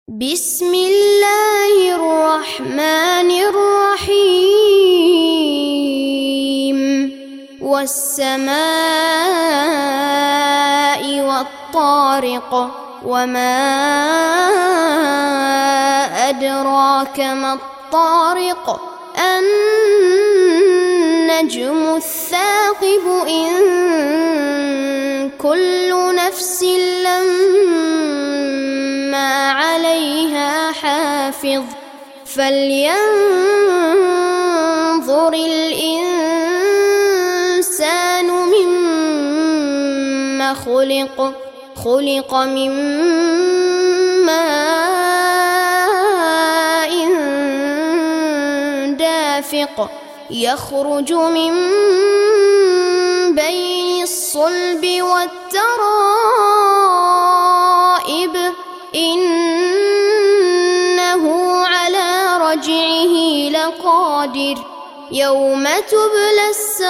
بسم الله الرحمن الرحيم والسماء والطارق وما أدراك ما الطارق النجم الثاقب إن كل نفس لما عليها حافظ فلينظر الإنسان مما خلق من ماء دافق يخرج من بين الصلب والترائب إنه على رجعه لقادر يوم تبلى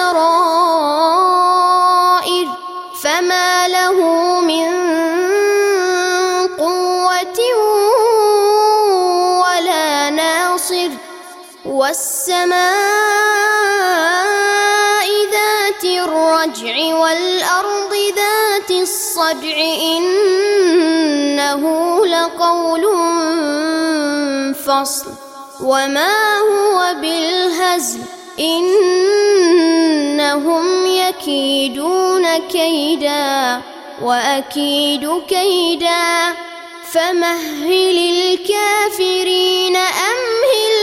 السرائر فما له من قوة ولا ناصر والسماء ذات الرجع والأرض ذات الصدع إنه لقول فصل وما هو بالهزل إنهم يكيدون كيدا وأكيد كيدا فمهل الكافرين أمهل